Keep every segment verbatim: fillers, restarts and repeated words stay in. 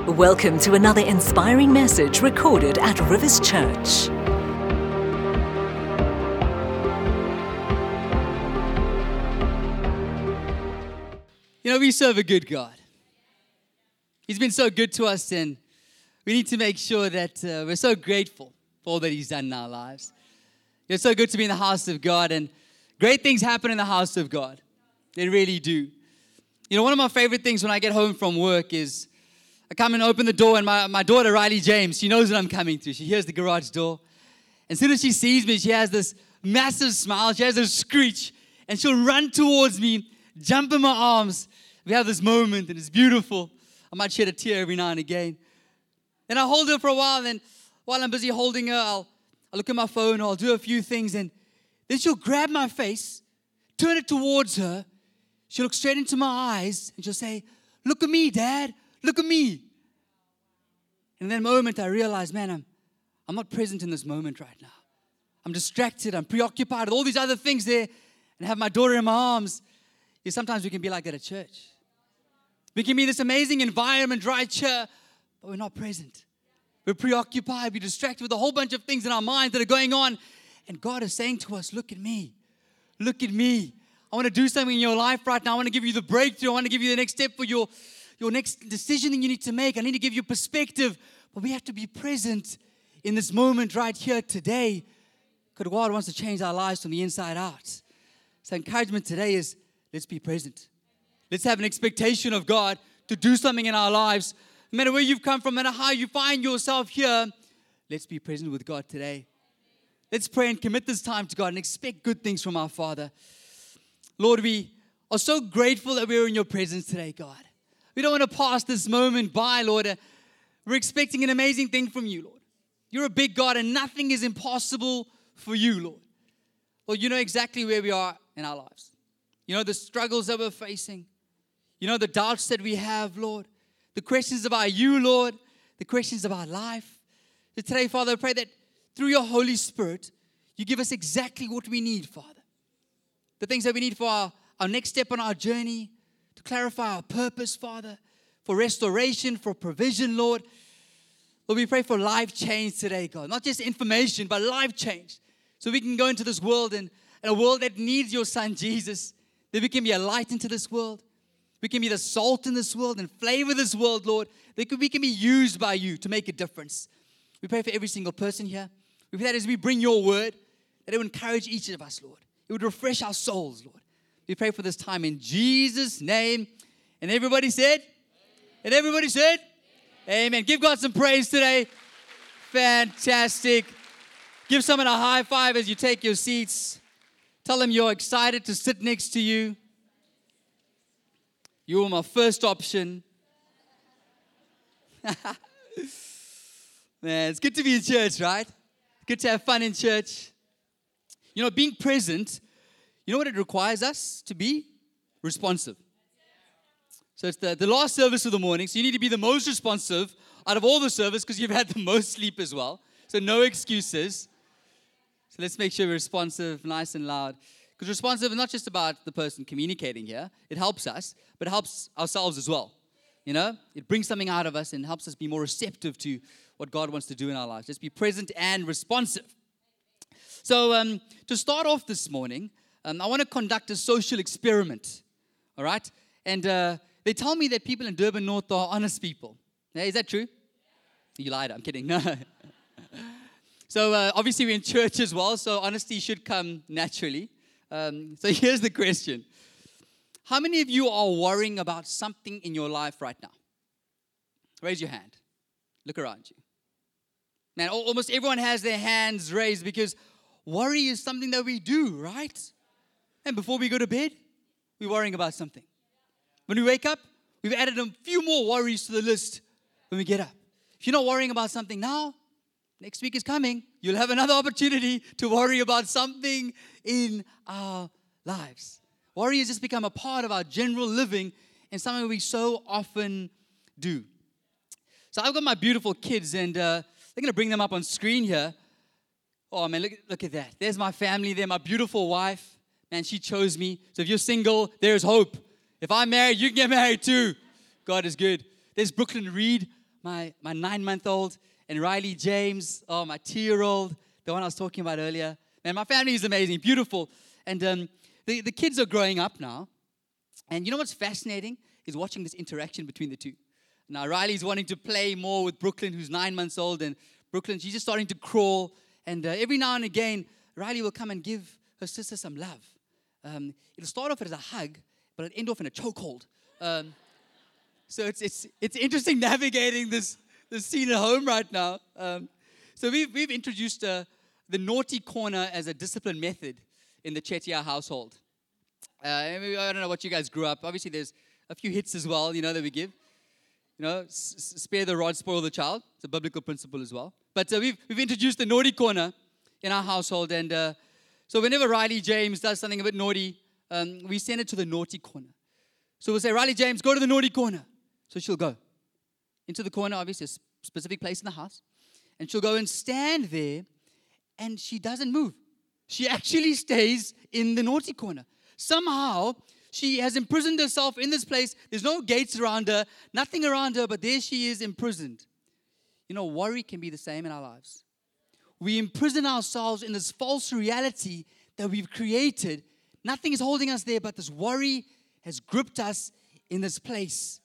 Welcome to another inspiring message recorded at Rivers Church. You know, we serve a good God. He's been so good to us, and we need to make sure that uh, we're so grateful for all that He's done in our lives. It's so good to be in the house of God, and great things happen in the house of God. They really do. You know, one of my favorite things when I get home from work is I come and open the door, and my, my daughter, Riley James, she knows what I'm coming to. She hears the garage door. And as soon as she sees me, she has this massive smile. She has a screech, and she'll run towards me, jump in my arms. We have this moment, and it's beautiful. I might shed a tear every now and again. Then I hold her for a while, and then while I'm busy holding her, I'll, I'll look at my phone, or I'll do a few things, and then she'll grab my face, turn it towards her. She'll look straight into my eyes, and she'll say, "Look at me, Dad. Look at me." And in that moment, I realize, man, I'm, I'm not present in this moment right now. I'm distracted. I'm preoccupied with all these other things there, and have my daughter in my arms. Yeah, sometimes we can be like that at church. We can be in this amazing environment right here, but we're not present. We're preoccupied. We're distracted with a whole bunch of things in our minds that are going on. And God is saying to us, look at me. Look at me. I want to do something in your life right now. I want to give you the breakthrough. I want to give you the next step for your, your next decision that you need to make. I need to give you perspective. But we have to be present in this moment right here today, because God wants to change our lives from the inside out. So encouragement today is, let's be present. Let's have an expectation of God to do something in our lives. No matter where you've come from, no matter how you find yourself here, let's be present with God today. Let's pray and commit this time to God and expect good things from our Father. Lord, we are so grateful that we're in your presence today, God. We don't want to pass this moment by, Lord. We're expecting an amazing thing from you, Lord. You're a big God, and nothing is impossible for you, Lord. Lord, you know exactly where we are in our lives. You know the struggles that we're facing. You know the doubts that we have, Lord. The questions about you, Lord. The questions about life. So today, Father, I pray that through your Holy Spirit, you give us exactly what we need, Father. The things that we need for our, our next step on our journey, to clarify our purpose, Father, for restoration, for provision, Lord. Lord, we pray for life change today, God. Not just information, but life change. So we can go into this world, and, and a world that needs your Son, Jesus. That we can be a light into this world. We can be the salt in this world and flavor this world, Lord. That we can be used by you to make a difference. We pray for every single person here. We pray that as we bring your word, that it would encourage each of us, Lord. It would refresh our souls, Lord. We pray for this time in Jesus' name. And everybody said? Amen. And everybody said? Amen. Amen. Give God some praise today. Fantastic. Give someone a high five as you take your seats. Tell them you're excited to sit next to you. You were my first option. Man, it's good to be in church, right? Good to have fun in church. You know, being present, you know what it requires us to be? Responsive. So it's the, the last service of the morning, so you need to be the most responsive out of all the service because you've had the most sleep as well. So no excuses. So let's make sure we're responsive, nice and loud. Because responsive is not just about the person communicating here. It helps us, but it helps ourselves as well. You know, it brings something out of us and helps us be more receptive to what God wants to do in our lives. Just be present and responsive. So um, to start off this morning, um, I want to conduct a social experiment. All right? And uh, they tell me that people in Durban North are honest people. Yeah, is that true? You lied. I'm kidding. No. So uh, obviously we're in church as well, so honesty should come naturally. Um, so here's the question. How many of you are worrying about something in your life right now? Raise your hand. Look around you. Man, almost everyone has their hands raised because worry is something that we do, right? And before we go to bed, we're worrying about something. When we wake up, we've added a few more worries to the list when we get up. If you're not worrying about something now, next week is coming. You'll have another opportunity to worry about something in our lives. Worry has just become a part of our general living and something we so often do. So I've got my beautiful kids, and uh, they're going to bring them up on screen here. Oh, man, look, look at that. There's my family there, my beautiful wife. Man, she chose me. So if you're single, there's hope. If I'm married, you can get married too. God is good. There's Brooklyn Reed, my, my nine-month-old, and Riley James, oh, my two-year-old, the one I was talking about earlier. Man, my family is amazing, beautiful. And um, the, the kids are growing up now. And you know what's fascinating is watching this interaction between the two. Now, Riley's wanting to play more with Brooklyn, who's nine months old. And Brooklyn, she's just starting to crawl. And uh, every now and again, Riley will come and give her sister some love. Um, it'll start off as a hug, but it'll end off in a chokehold. Um, so it's it's it's interesting navigating this, this scene at home right now. Um, so we've, we've introduced uh, the naughty corner as a discipline method in the Chetia household. Uh, I don't know what you guys grew up. Obviously, there's a few hits as well, you know, that we give. You know, s- spare the rod, spoil the child. It's a biblical principle as well. But uh, we've we've introduced the naughty corner in our household, and uh, so whenever Riley James does something a bit naughty, um, we send it to the naughty corner. So we'll say, Riley James, go to the naughty corner. So she'll go into the corner, obviously a specific place in the house, and she'll go and stand there, and she doesn't move. She actually stays in the naughty corner. Somehow, she has imprisoned herself in this place. There's no gates around her, nothing around her, but there she is imprisoned. You know, worry can be the same in our lives. We imprison ourselves in this false reality that we've created. Nothing is holding us there, but this worry has gripped us in this place.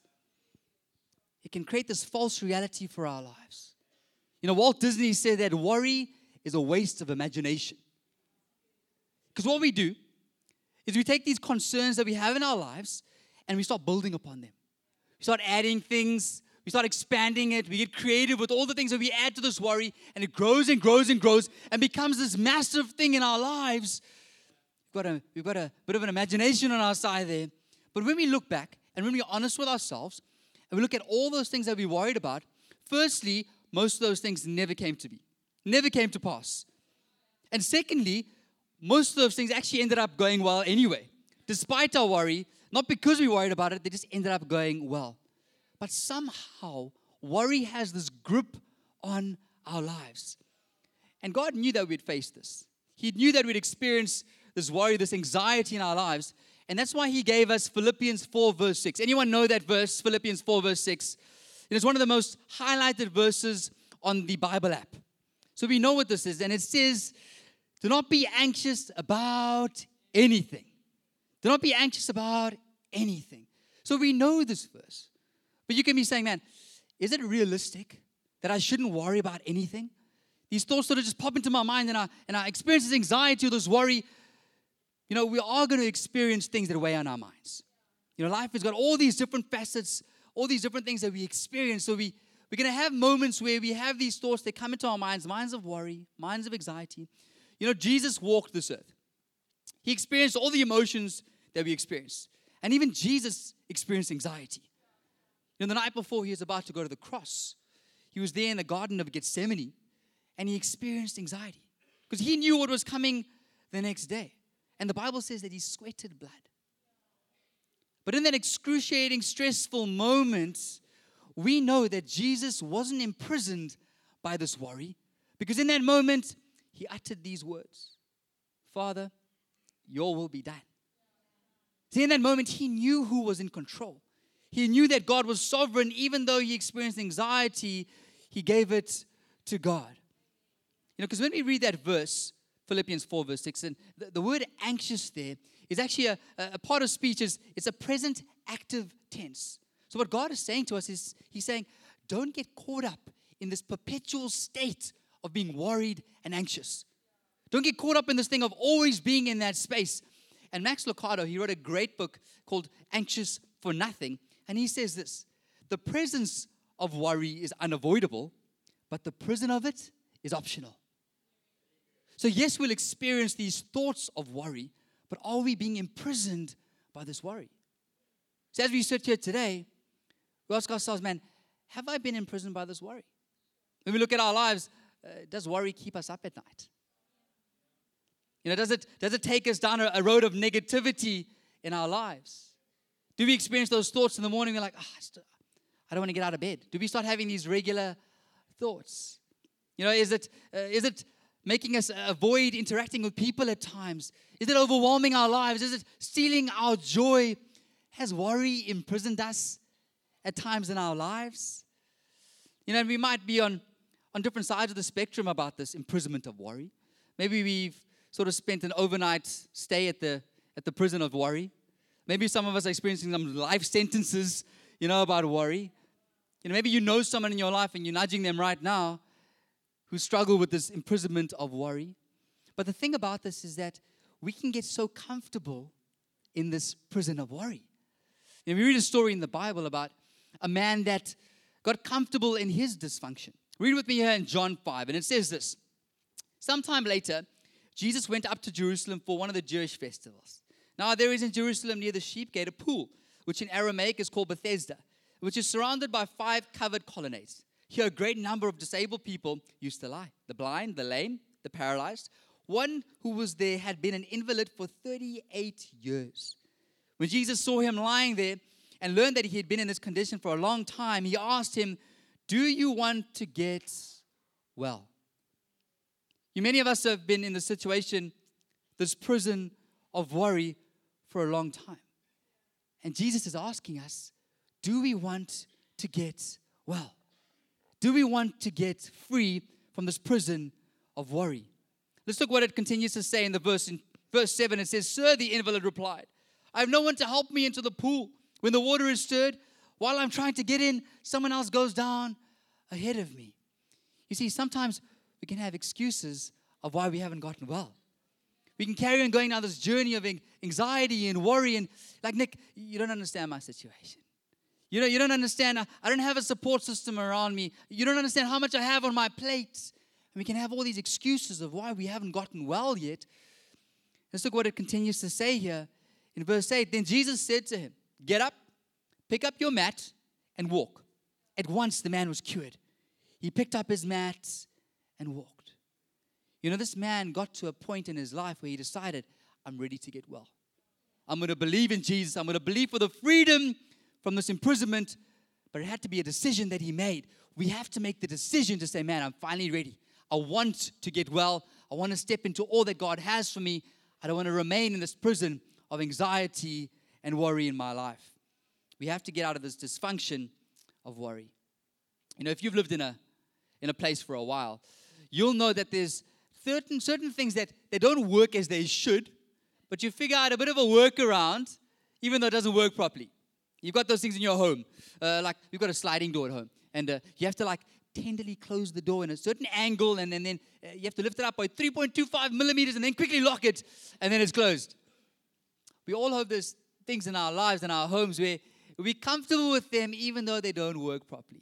It can create this false reality for our lives. You know, Walt Disney said that worry is a waste of imagination. Because what we do is we take these concerns that we have in our lives and we start building upon them. We start adding things. We start expanding it. We get creative with all the things that we add to this worry, and it grows and grows and grows and becomes this massive thing in our lives. We've got a, we've got a bit of an imagination on our side there. But when we look back and when we're honest with ourselves and we look at all those things that we worried about, firstly, most of those things never came to be, never came to pass. And secondly, most of those things actually ended up going well anyway. Despite our worry, not because we worried about it, they just ended up going well. But somehow, worry has this grip on our lives. And God knew that we'd face this. He knew that we'd experience this worry, this anxiety in our lives. And that's why He gave us Philippians four, verse six. Anyone know that verse, Philippians four, verse six? It is one of the most highlighted verses on the Bible app. So we know what this is. And it says, do not be anxious about anything. Do not be anxious about anything. So we know this verse. But you can be saying, man, is it realistic that I shouldn't worry about anything? These thoughts sort of just pop into my mind, and I, and I experience this anxiety or this worry. You know, we are going to experience things that weigh on our minds. You know, life has got all these different facets, all these different things that we experience. So we, we're going to have moments where we have these thoughts that come into our minds, minds of worry, minds of anxiety. You know, Jesus walked this earth. He experienced all the emotions that we experience. And even Jesus experienced anxiety. You know, the night before he was about to go to the cross, he was there in the Garden of Gethsemane, and he experienced anxiety because he knew what was coming the next day. And the Bible says that he sweated blood. But in that excruciating, stressful moment, we know that Jesus wasn't imprisoned by this worry, because in that moment, he uttered these words, Father, your will be done. See, in that moment, he knew who was in control. He knew that God was sovereign. Even though he experienced anxiety, he gave it to God. You know, because when we read that verse, Philippians four, verse six, and the, the word anxious there is actually a, a part of speech. Is, it's a present active tense. So what God is saying to us is, he's saying, don't get caught up in this perpetual state of being worried and anxious. Don't get caught up in this thing of always being in that space. And Max Lucado, he wrote a great book called Anxious for Nothing. And he says this, the presence of worry is unavoidable, but the prison of it is optional. So yes, we'll experience these thoughts of worry, but are we being imprisoned by this worry? So as we sit here today, we ask ourselves, man, have I been imprisoned by this worry? When we look at our lives, uh, does worry keep us up at night? You know, does it, does it take us down a, a road of negativity in our lives? Do we experience those thoughts in the morning? We're like, oh, I, still, I don't want to get out of bed. Do we start having these regular thoughts? You know, is it uh, is it making us avoid interacting with people at times? Is it overwhelming our lives? Is it stealing our joy? Has worry imprisoned us at times in our lives? You know, and we might be on, on different sides of the spectrum about this imprisonment of worry. Maybe we've sort of spent an overnight stay at the at the prison of worry. Maybe some of us are experiencing some life sentences, you know, about worry. You know, maybe you know someone in your life and you're nudging them right now who struggle with this imprisonment of worry. But the thing about this is that we can get so comfortable in this prison of worry. You know, we read a story in the Bible about a man that got comfortable in his dysfunction. Read with me here in John five, and it says this. Sometime later, Jesus went up to Jerusalem for one of the Jewish festivals. Now there is in Jerusalem near the sheep gate a pool, which in Aramaic is called Bethesda, which is surrounded by five covered colonnades. Here a great number of disabled people used to lie. The blind, the lame, the paralyzed. One who was there had been an invalid for thirty-eight years. When Jesus saw him lying there and learned that he had been in this condition for a long time, he asked him, "Do you want to get well?" You, many of us have been in the situation, this prison of worry for a long time. And Jesus is asking us, do we want to get well? Do we want to get free from this prison of worry? Let's look what it continues to say in the verse. In verse seven, it says, "Sir," the invalid replied, "I have no one to help me into the pool. When the water is stirred, while I'm trying to get in, someone else goes down ahead of me." You see, sometimes we can have excuses of why we haven't gotten well. We can carry on going down this journey of anxiety and worry and like, "Nick, you don't understand my situation. You know, you don't understand. I, I don't have a support system around me. You don't understand how much I have on my plate." And we can have all these excuses of why we haven't gotten well yet. Let's look what it continues to say here in verse eight. Then Jesus said to him, "Get up, pick up your mat, and walk." At once the man was cured. He picked up his mat and walked. You know, this man got to a point in his life where he decided, "I'm ready to get well. I'm going to believe in Jesus. I'm going to believe for the freedom from this imprisonment." But it had to be a decision that he made. We have to make the decision to say, "Man, I'm finally ready. I want to get well. I want to step into all that God has for me. I don't want to remain in this prison of anxiety and worry in my life." We have to get out of this dysfunction of worry. You know, if you've lived in a in a place for a while, you'll know that there's certain certain things that they don't work as they should, but you figure out a bit of a workaround, even though it doesn't work properly. You've got those things in your home, uh, like you've got a sliding door at home, and uh, you have to like tenderly close the door in a certain angle, and, and then uh, you have to lift it up by three point two five millimeters, and then quickly lock it, and then it's closed. We all have those things in our lives, in our homes, where we're comfortable with them, even though they don't work properly.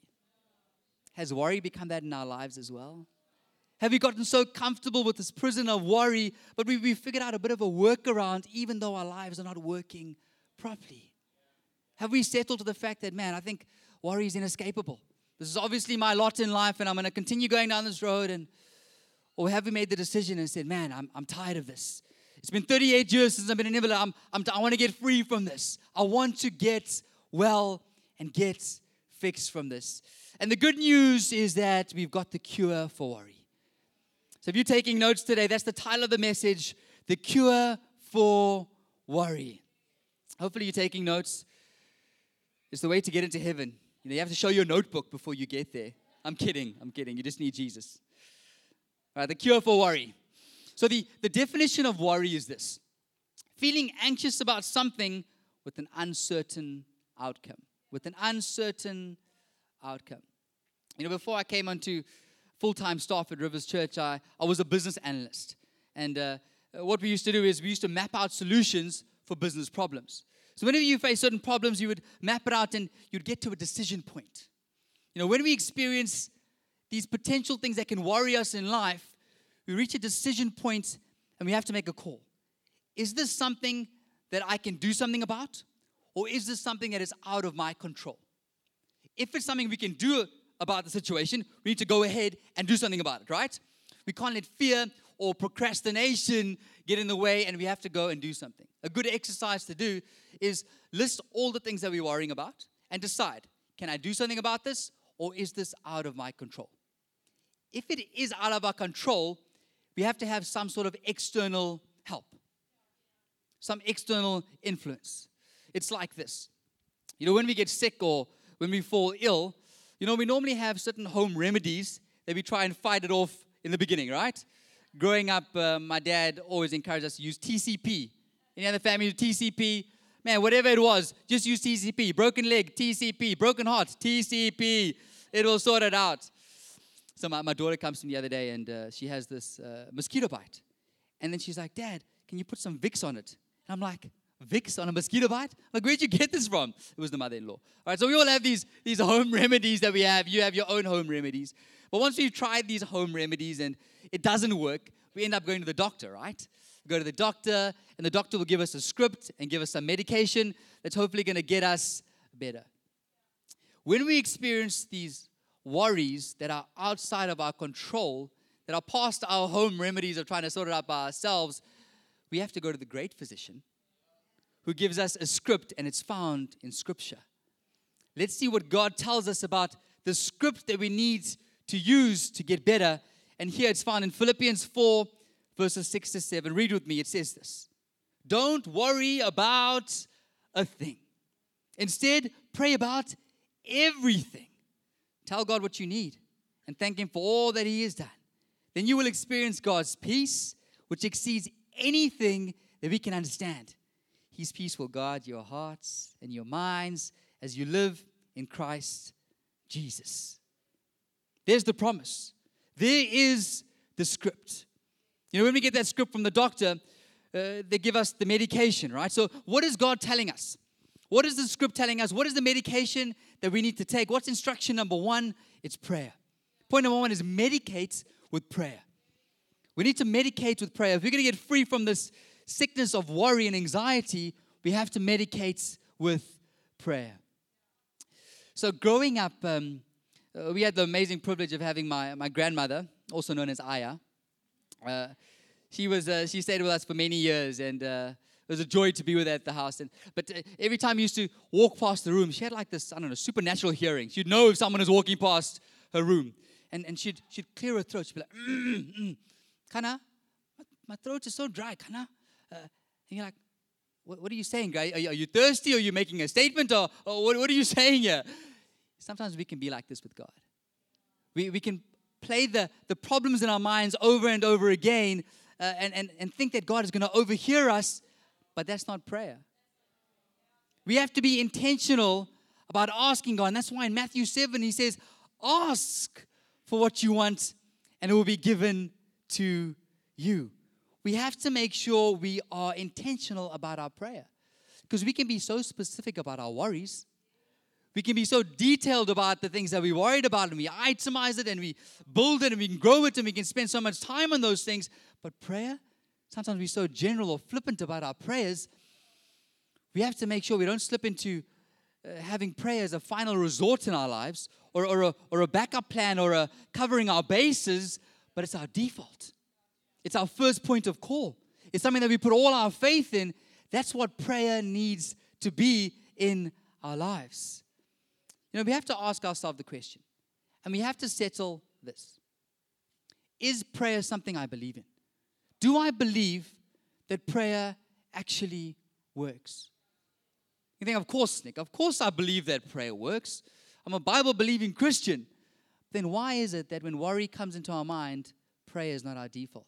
Has worry become that in our lives as well? Have we gotten so comfortable with this prison of worry, but we, we figured out a bit of a workaround, even though our lives are not working properly? Have we settled to the fact that, man, I think worry is inescapable. This is obviously my lot in life, and I'm going to continue going down this road. And or have we made the decision and said, "Man, I'm I'm tired of this. It's been thirty-eight years since I've been an invalid. I'm, I'm, I want to get free from this. I want to get well and get fixed from this." And the good news is that we've got the cure for worry. So if you're taking notes today, that's the title of the message, The Cure for Worry. Hopefully you're taking notes. It's the way to get into heaven. You know, you have to show your notebook before you get there. I'm kidding. I'm kidding. You just need Jesus. All right, the cure for worry. So the, the definition of worry is this: feeling anxious about something with an uncertain outcome. With an uncertain outcome. You know, before I came onto full-time staff at Rivers Church, I, I was a business analyst. And uh, what we used to do is we used to map out solutions for business problems. So whenever you face certain problems, you would map it out and you'd get to a decision point. You know, when we experience these potential things that can worry us in life, we reach a decision point and we have to make a call. Is this something that I can do something about? Or is this something that is out of my control? If it's something we can do about the situation, we need to go ahead and do something about it, right? We can't let fear or procrastination get in the way, and we have to go and do something. A good exercise to do is list all the things that we're worrying about and decide, can I do something about this, or is this out of my control? If it is out of our control, we have to have some sort of external help, some external influence. It's like this. You know, when we get sick or when we fall ill, You know, we normally have certain home remedies that we try and fight it off in the beginning, right? Growing up, uh, my dad always encouraged us to use T C P. Any other family use T C P? Man, whatever it was, just use T C P. Broken leg, T C P. Broken heart, T C P. It will sort it out. So my, my daughter comes to me the other day, and uh, she has this uh, mosquito bite. And then she's like, Dad, can you put some Vicks on it? And I'm like, Vicks on a mosquito bite? Like, where'd you get this from? It was the mother-in-law. All right, so we all have these, these home remedies that we have. You have your own home remedies. But once we've tried these home remedies and it doesn't work, we end up going to the doctor, right? We go to the doctor, and the doctor will give us a script and give us some medication that's hopefully going to get us better. When we experience these worries that are outside of our control, that are past our home remedies of trying to sort it out by ourselves, we have to go to the great physician who gives us a script, and it's found in Scripture. Let's see what God tells us about the script that we need to use to get better. And here it's found in Philippians four, verses six to seven. Read with me. It says this. Don't worry about a thing. Instead, pray about everything. Tell God what you need and thank Him for all that He has done. Then you will experience God's peace, which exceeds anything that we can understand. His peace will guard your hearts and your minds as you live in Christ Jesus. There's the promise. There is the script. You know, when we get that script from the doctor, uh, they give us the medication, right? So what is God telling us? What is the script telling us? What is the medication that we need to take? What's instruction number one? It's prayer. Point number one is medicate with prayer. We need to medicate with prayer. If we're going to get free from this sickness of worry and anxiety, we have to medicate with prayer. So growing up, um, uh, we had the amazing privilege of having my, my grandmother, also known as Aya. Uh, she was uh, she stayed with us for many years, and uh, it was a joy to be with her at the house. And but uh, every time we used to walk past the room, she had like this, I don't know, supernatural hearing. She'd know if someone was walking past her room, and and she'd she'd clear her throat. She'd be like, mm, mm. Kana, my, my throat is so dry, Kana. Uh, and you're like, what, what are you saying, guy? Are you, are you thirsty? Or are you making a statement? Or, or what, what are you saying here? Sometimes we can be like this with God. We we can play the, the problems in our minds over and over again uh, and, and, and think that God is going to overhear us, but that's not prayer. We have to be intentional about asking God. And that's why in Matthew seven, He says, ask for what you want and it will be given to you. We have to make sure we are intentional about our prayer, because we can be so specific about our worries. We can be so detailed about the things that we're worried about, and we itemize it and we build it and we can grow it and we can spend so much time on those things. But prayer, sometimes we're so general or flippant about our prayers. We have to make sure we don't slip into uh, having prayer as a final resort in our lives, or, or, a, or a backup plan, or a covering our bases, but it's our default. It's our first point of call. It's something that we put all our faith in. That's what prayer needs to be in our lives. You know, we have to ask ourselves the question, and we have to settle this. Is prayer something I believe in? Do I believe that prayer actually works? You think, of course, Nick, of course I believe that prayer works. I'm a Bible-believing Christian. Then why is it that when worry comes into our mind, prayer is not our default?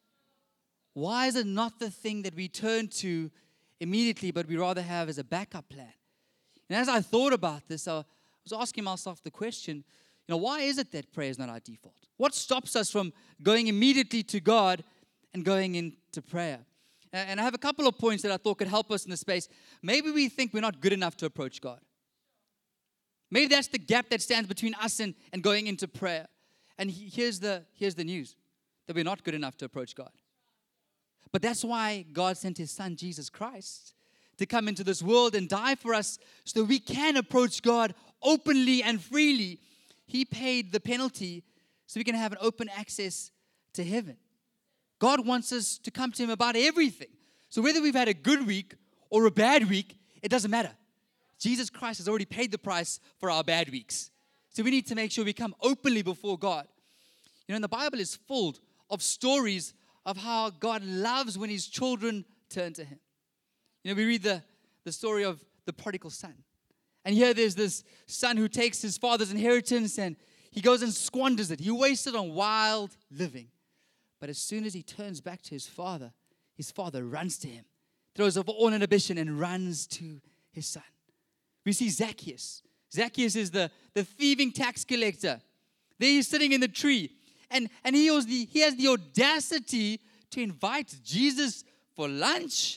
Why is it not the thing that we turn to immediately, but we rather have as a backup plan? And as I thought about this, I was asking myself the question, you know, why is it that prayer is not our default? What stops us from going immediately to God and going into prayer? And I have a couple of points that I thought could help us in this space. Maybe we think we're not good enough to approach God. Maybe that's the gap that stands between us and, and going into prayer. And here's the, here's the news, that we're not good enough to approach God. But that's why God sent His Son, Jesus Christ, to come into this world and die for us so that we can approach God openly and freely. He paid the penalty so we can have an open access to heaven. God wants us to come to Him about everything. So whether we've had a good week or a bad week, it doesn't matter. Jesus Christ has already paid the price for our bad weeks. So we need to make sure we come openly before God. You know, and the Bible is full of stories of how God loves when His children turn to Him. You know, we read the, the story of the prodigal son. And here there's this son who takes his father's inheritance and he goes and squanders it. He wasted on wild living. But as soon as he turns back to his father, his father runs to him, throws off all inhibition and runs to his son. We see Zacchaeus. Zacchaeus is the, the thieving tax collector. There he's sitting in the tree. And, and he, was the, he has the audacity to invite Jesus for lunch.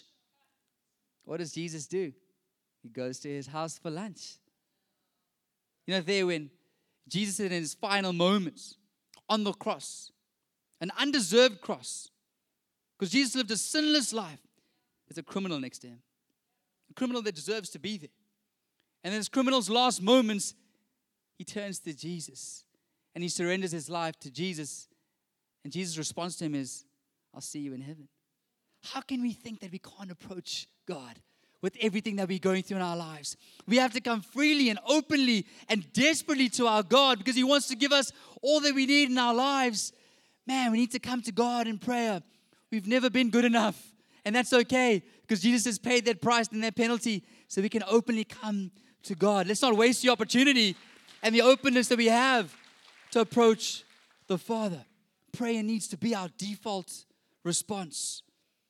What does Jesus do? He goes to his house for lunch. You know, there when Jesus is in his final moments on the cross, an undeserved cross, because Jesus lived a sinless life, there's a criminal next to him. A criminal that deserves to be there. And in this criminal's last moments, he turns to Jesus and he surrenders his life to Jesus. And Jesus' response to him is, I'll see you in heaven. How can we think that we can't approach God with everything that we're going through in our lives? We have to come freely and openly and desperately to our God because He wants to give us all that we need in our lives. Man, we need to come to God in prayer. We've never been good enough. And that's okay because Jesus has paid that price and that penalty so we can openly come to God. Let's not waste the opportunity and the openness that we have to approach the Father. Prayer needs to be our default response.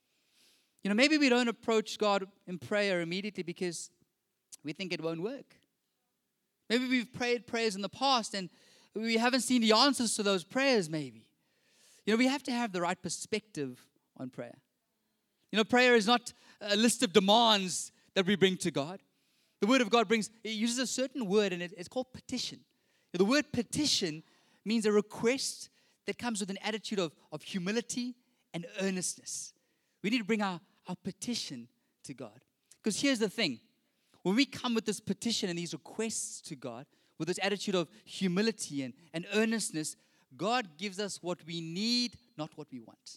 You know, maybe we don't approach God in prayer immediately because we think it won't work. Maybe we've prayed prayers in the past and we haven't seen the answers to those prayers maybe. You know, we have to have the right perspective on prayer. You know, prayer is not a list of demands that we bring to God. The Word of God brings, it uses a certain word and it, it's called petition. The word petition means a request that comes with an attitude of, of humility and earnestness. We need to bring our, our petition to God. Because here's the thing. When we come with this petition and these requests to God, with this attitude of humility and, and earnestness, God gives us what we need, not what we want.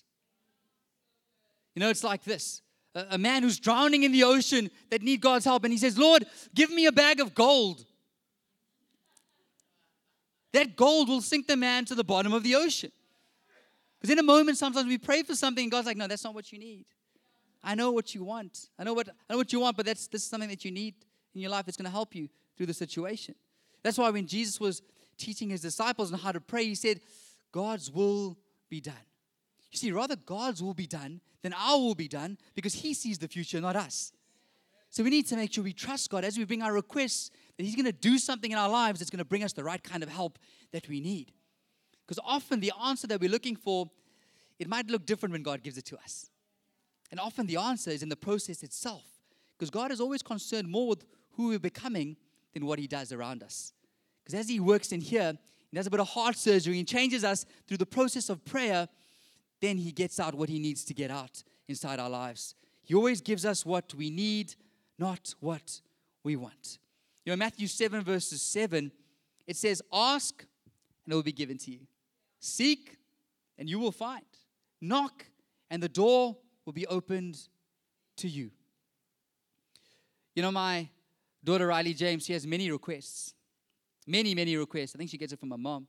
You know, it's like this. A, a man who's drowning in the ocean that needs God's help, and he says, Lord, give me a bag of gold. That gold will sink the man to the bottom of the ocean. Because in a moment, sometimes we pray for something, and God's like, no, that's not what you need. I know what you want. I know what I know what you want, but that's this is something that you need in your life that's going to help you through the situation. That's why when Jesus was teaching his disciples on how to pray, he said, God's will be done. You see, rather God's will be done than our will be done because He sees the future, not us. So we need to make sure we trust God as we bring our requests that He's going to do something in our lives that's going to bring us the right kind of help that we need. Because often the answer that we're looking for, it might look different when God gives it to us. And often the answer is in the process itself. Because God is always concerned more with who we're becoming than what He does around us. Because as He works in here, He does a bit of heart surgery and changes us through the process of prayer, then He gets out what He needs to get out inside our lives. He always gives us what we need, not what we want. You know, Matthew seven, verses seven, it says, ask, and it will be given to you. Seek, and you will find. Knock, and the door will be opened to you. You know, my daughter, Riley James, she has many requests. Many, many requests. I think she gets it from my mom.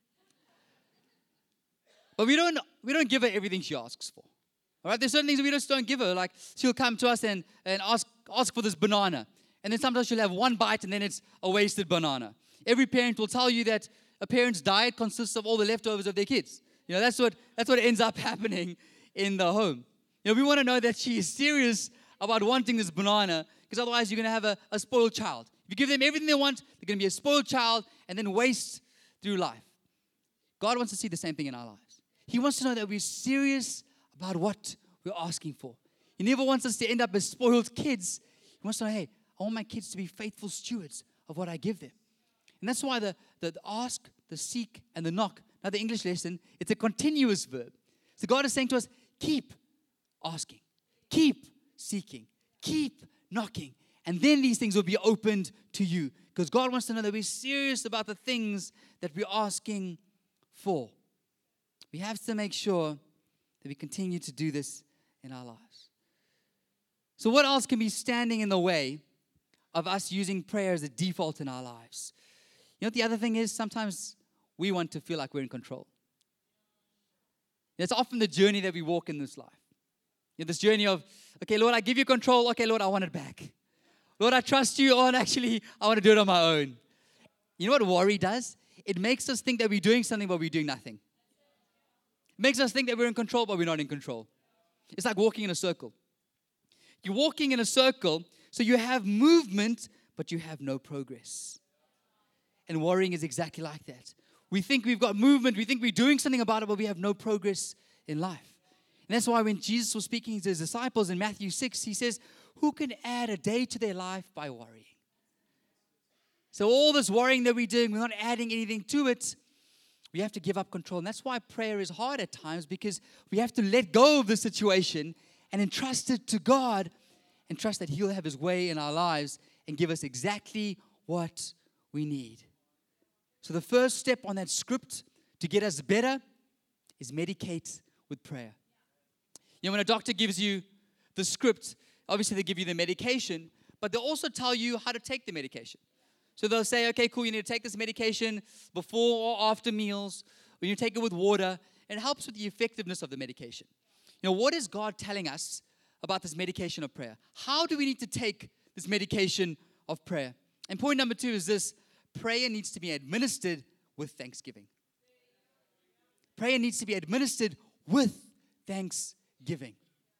But we don't we don't give her everything she asks for. All right? There's certain things that we just don't give her. Like, she'll come to us and, and ask, ask for this banana. And then sometimes she'll have one bite and then it's a wasted banana. Every parent will tell you that a parent's diet consists of all the leftovers of their kids. You know, that's what that's what ends up happening in the home. You know, we want to know that she is serious about wanting this banana, because otherwise you're going to have a, a spoiled child. If you give them everything they want, they're going to be a spoiled child and then waste through life. God wants to see the same thing in our lives. He wants to know that we're serious about what we're asking for. He never wants us to end up as spoiled kids. He wants to know, hey, I want my kids to be faithful stewards of what I give them. And that's why the, the, the ask, the seek, and the knock, now the English lesson, it's a continuous verb. So God is saying to us, keep asking, keep seeking, keep knocking, and then these things will be opened to you. Because God wants to know that we're serious about the things that we're asking for. We have to make sure that we continue to do this in our lives. So what else can be standing in the way of us using prayer as a default in our lives? You know what the other thing is? Sometimes we want to feel like we're in control. It's often the journey that we walk in this life. You know, this journey of, okay, Lord, I give you control. Okay, Lord, I want it back. Lord, I trust you. Oh, and actually, I want to do it on my own. You know what worry does? It makes us think that we're doing something, but we're doing nothing. It makes us think that we're in control, but we're not in control. It's like walking in a circle. You're walking in a circle, so you have movement, but you have no progress. And worrying is exactly like that. We think we've got movement, we think we're doing something about it, but we have no progress in life. And that's why when Jesus was speaking to his disciples in Matthew six, he says, who can add a day to their life by worrying? So all this worrying that we're doing, we're not adding anything to it. We have to give up control. And that's why prayer is hard at times, because we have to let go of the situation and entrust it to God and trust that He'll have His way in our lives and give us exactly what we need. So the first step on that script to get us better is medicate with prayer. You know, when a doctor gives you the script, obviously they give you the medication, but they also tell you how to take the medication. So they'll say, okay, cool, you need to take this medication before or after meals, or you take it with water, and it helps with the effectiveness of the medication. You know, what is God telling us about this medication of prayer? How do we need to take this medication of prayer? And point number two is this: prayer needs to be administered with thanksgiving. Prayer needs to be administered with thanksgiving.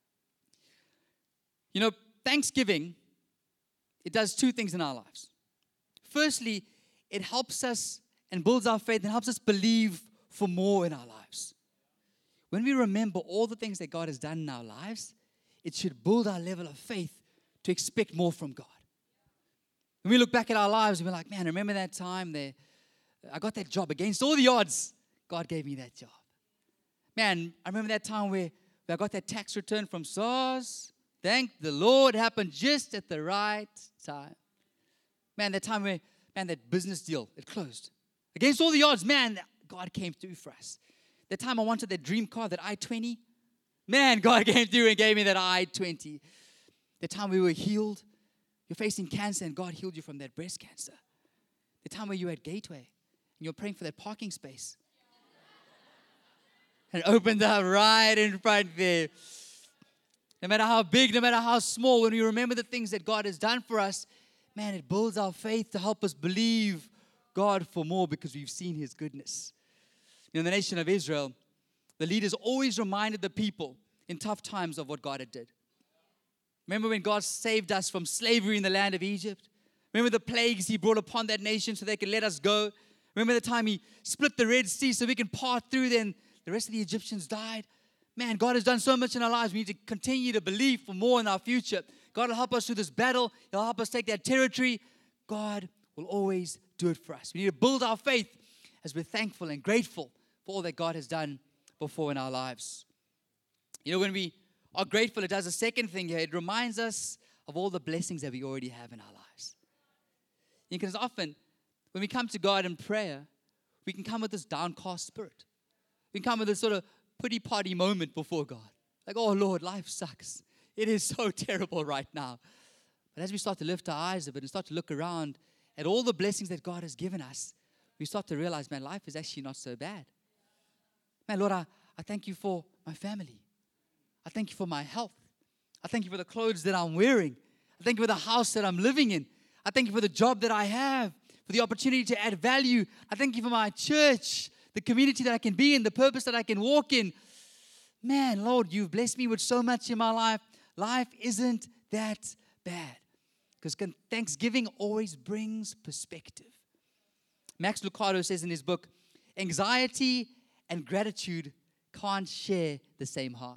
You know, thanksgiving, it does two things in our lives. Firstly, it helps us and builds our faith and helps us believe for more in our lives. When we remember all the things that God has done in our lives, it should build our level of faith to expect more from God. When we look back at our lives, we're like, man, remember that time there? I got that job against all the odds. God gave me that job. Man, I remember that time where, where I got that tax return from SARS. Thank the Lord, it happened just at the right time. Man, that time where, man, that business deal, it closed. Against all the odds, man, God came through for us. That time I wanted that dream car, that I twenty. Man, God came through and gave me that I twenty. The time we were healed, you're facing cancer and God healed you from that breast cancer. The time where you were at Gateway and you're praying for that parking space. And it opened up right in front there. No matter how big, no matter how small, when we remember the things that God has done for us, man, it builds our faith to help us believe God for more because we've seen His goodness. In the nation of Israel, the leaders always reminded the people in tough times of what God had did. Remember when God saved us from slavery in the land of Egypt? Remember the plagues He brought upon that nation so they could let us go? Remember the time He split the Red Sea so we can part through, then the rest of the Egyptians died? Man, God has done so much in our lives. We need to continue to believe for more in our future. God will help us through this battle. He'll help us take that territory. God will always do it for us. We need to build our faith as we're thankful and grateful for all that God has done before in our lives. You know, when we are grateful, it does a second thing here. It reminds us of all the blessings that we already have in our lives. Because often, when we come to God in prayer, we can come with this downcast spirit. We can come with this sort of pity-party moment before God. Like, oh, Lord, life sucks. It is so terrible right now. But as we start to lift our eyes a bit and start to look around at all the blessings that God has given us, we start to realize, man, life is actually not so bad. Man, Lord, I, I thank you for my family. I thank you for my health. I thank you for the clothes that I'm wearing. I thank you for the house that I'm living in. I thank you for the job that I have, for the opportunity to add value. I thank you for my church, the community that I can be in, the purpose that I can walk in. Man, Lord, you've blessed me with so much in my life. Life isn't that bad. Because thanksgiving always brings perspective. Max Lucado says in his book, anxiety and gratitude can't share the same heart.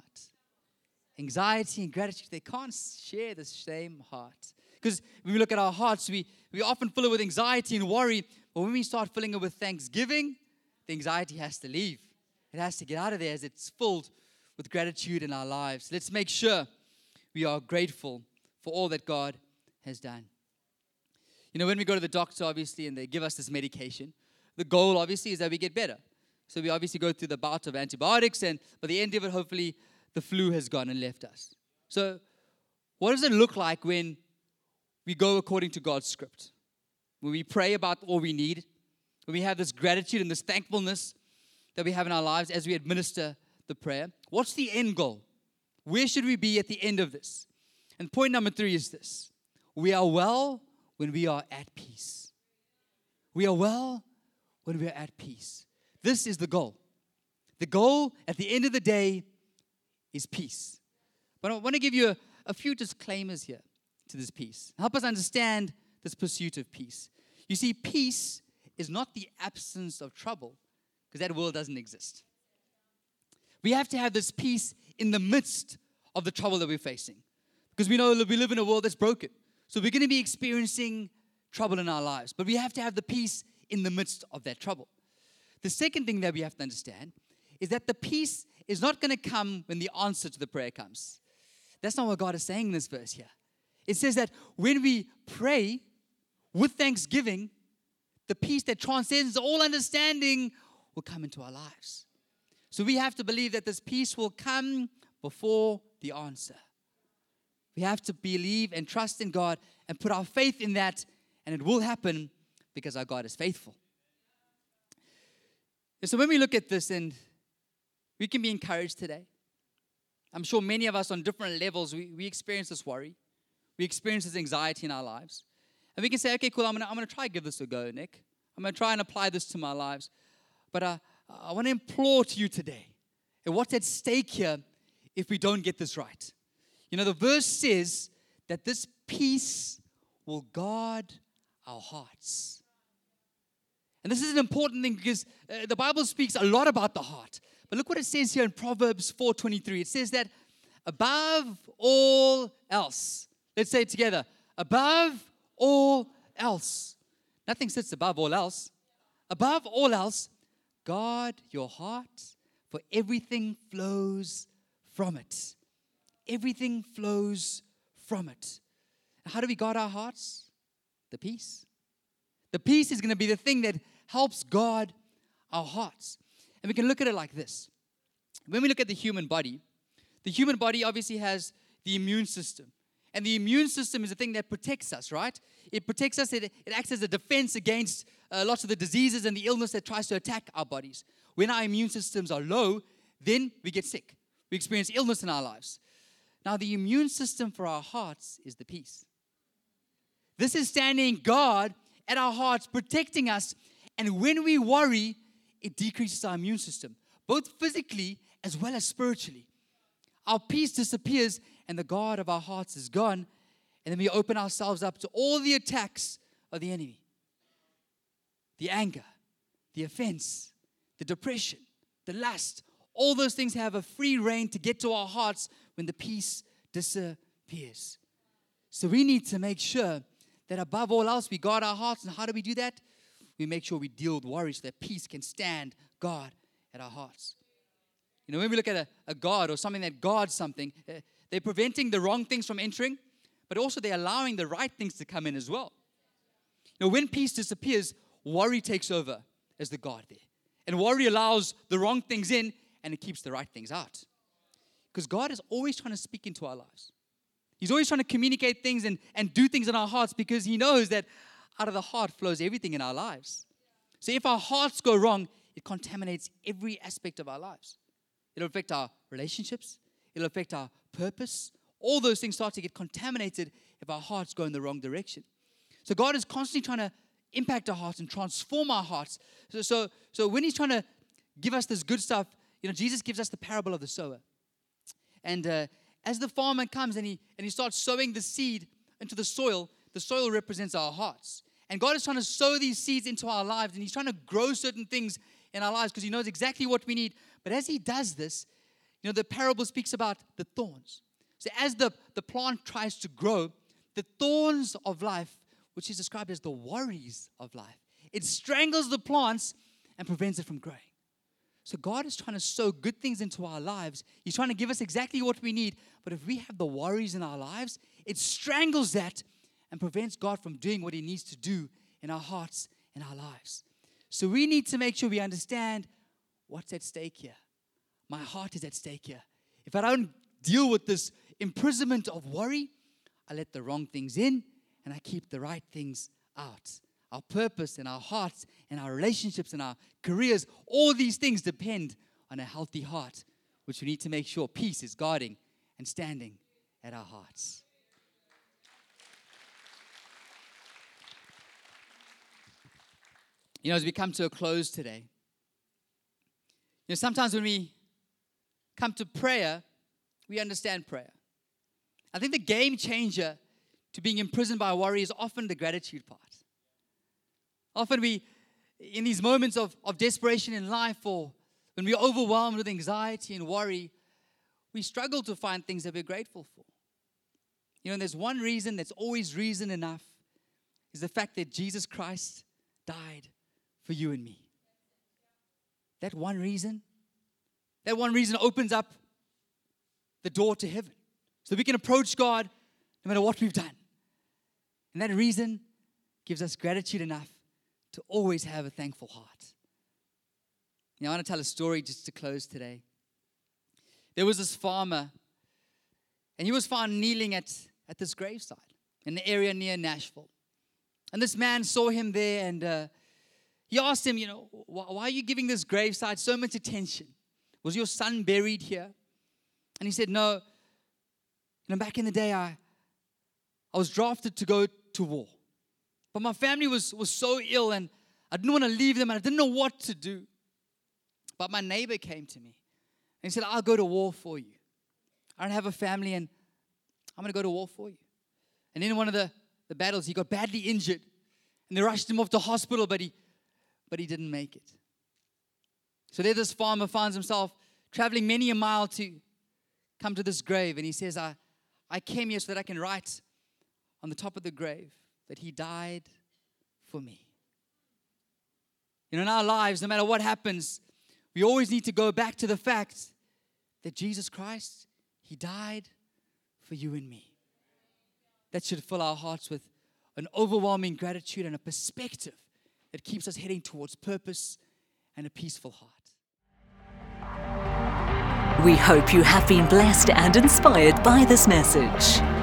Anxiety and gratitude, they can't share the same heart. Because when we look at our hearts, we, we often fill it with anxiety and worry. But when we start filling it with thanksgiving, the anxiety has to leave. It has to get out of there as it's filled with gratitude in our lives. Let's make sure we are grateful for all that God has done. You know, when we go to the doctor, obviously, and they give us this medication, the goal, obviously, is that we get better. So we obviously go through the bout of antibiotics, and by the end of it, hopefully, the flu has gone and left us. So what does it look like when we go according to God's script? When we pray about all we need, when we have this gratitude and this thankfulness that we have in our lives as we administer the prayer, what's the end goal? Where should we be at the end of this? And point number three is this. we are well when we are at peace. We are well when we are at peace. This is the goal. The goal at the end of the day is peace. But I want to give you a, a few disclaimers here to this peace. Help us understand this pursuit of peace. You see, peace is not the absence of trouble, because that world doesn't exist. We have to have this peace in the midst of the trouble that we're facing, because we know that we live in a world that's broken. So we're going to be experiencing trouble in our lives, but we have to have the peace in the midst of that trouble. The second thing that we have to understand is that the peace is not going to come when the answer to the prayer comes. That's not what God is saying in this verse here. It says that when we pray with thanksgiving, the peace that transcends all understanding will come into our lives. So we have to believe that this peace will come before the answer. We have to believe and trust in God and put our faith in that, and it will happen because our God is faithful. And so when we look at this, and we can be encouraged today. I'm sure many of us on different levels, we, we experience this worry. We experience this anxiety in our lives. And we can say, okay, cool, I'm going to I'm gonna try to give this a go, Nick. I'm going to try and apply this to my lives. But uh, I want to implore to you today, and what's at stake here if we don't get this right? You know, the verse says that this peace will guard our hearts. And this is an important thing because uh, the Bible speaks a lot about the heart. But look what it says here in Proverbs four twenty-three. It says that above all else, let's say it together, above all else, nothing sits above all else. Above all else, guard your heart, for everything flows from it. Everything flows from it. And how do we guard our hearts? The peace. The peace is going to be the thing that helps guard our hearts. And we can look at it like this. When we look at the human body, the human body obviously has the immune system. And the immune system is the thing that protects us, right? It protects us. It, it acts as a defense against uh, lots of the diseases and the illness that tries to attack our bodies. When our immune systems are low, then we get sick. We experience illness in our lives. Now, the immune system for our hearts is the peace. This is standing guard at our hearts, protecting us. And when we worry, it decreases our immune system, both physically as well as spiritually. Our peace disappears and the guard of our hearts is gone. And then we open ourselves up to all the attacks of the enemy. The anger, the offense, the depression, the lust. All those things have a free rein to get to our hearts when the peace disappears. So we need to make sure that above all else, we guard our hearts. And how do we do that? We make sure we deal with worry so that peace can stand guard at our hearts. You know, when we look at a, a guard or something that guards something, uh, they're preventing the wrong things from entering, but also they're allowing the right things to come in as well. You know, when peace disappears, worry takes over as the guard there. And worry allows the wrong things in, and it keeps the right things out. Because God is always trying to speak into our lives. He's always trying to communicate things and, and do things in our hearts because He knows that out of the heart flows everything in our lives. So if our hearts go wrong, it contaminates every aspect of our lives. It'll affect our relationships. It'll affect our purpose. All those things start to get contaminated if our hearts go in the wrong direction. So God is constantly trying to impact our hearts and transform our hearts. So, so, so when He's trying to give us this good stuff, you know, Jesus gives us the parable of the sower. And uh, as the farmer comes and he, and he starts sowing the seed into the soil, the soil represents our hearts. And God is trying to sow these seeds into our lives, and He's trying to grow certain things in our lives because He knows exactly what we need. But as He does this, you know, the parable speaks about the thorns. So as the, the plant tries to grow, the thorns of life, which is described as the worries of life, it strangles the plants and prevents it from growing. So God is trying to sow good things into our lives. He's trying to give us exactly what we need. But if we have the worries in our lives, it strangles that and prevents God from doing what He needs to do in our hearts and our lives. So we need to make sure we understand what's at stake here. My heart is at stake here. If I don't deal with this imprisonment of worry, I let the wrong things in and I keep the right things out. Our purpose and our hearts and our relationships and our careers, all these things depend on a healthy heart, which we need to make sure peace is guarding and standing at our hearts. You know, as we come to a close today, you know, sometimes when we come to prayer, we understand prayer. I think the game changer to being imprisoned by worry is often the gratitude part. Often we, in these moments of, of desperation in life, or when we're overwhelmed with anxiety and worry, we struggle to find things that we're grateful for. You know, and there's one reason that's always reason enough, is the fact that Jesus Christ died for you and me. That one reason, that one reason opens up the door to heaven. So we can approach God no matter what we've done. And that reason gives us gratitude enough to always have a thankful heart. You know, I want to tell a story just to close today. There was this farmer, and he was found kneeling at, at this graveside in the area near Nashville. And this man saw him there, and uh, he asked him, you know, why, why are you giving this graveside so much attention? Was your son buried here? And he said, no. You know, back in the day, I, I was drafted to go to war. But my family was, was so ill, and I didn't want to leave them, and I didn't know what to do. But my neighbor came to me, and he said, I'll go to war for you. I don't have a family, and I'm going to go to war for you. And in one of the, the battles, he got badly injured, and they rushed him off to hospital, but he, but he didn't make it. So there this farmer finds himself traveling many a mile to come to this grave, and he says, I, I came here so that I can write on the top of the grave that he died for me. You know, in our lives, no matter what happens, we always need to go back to the fact that Jesus Christ, he died for you and me. That should fill our hearts with an overwhelming gratitude and a perspective that keeps us heading towards purpose and a peaceful heart. We hope you have been blessed and inspired by this message.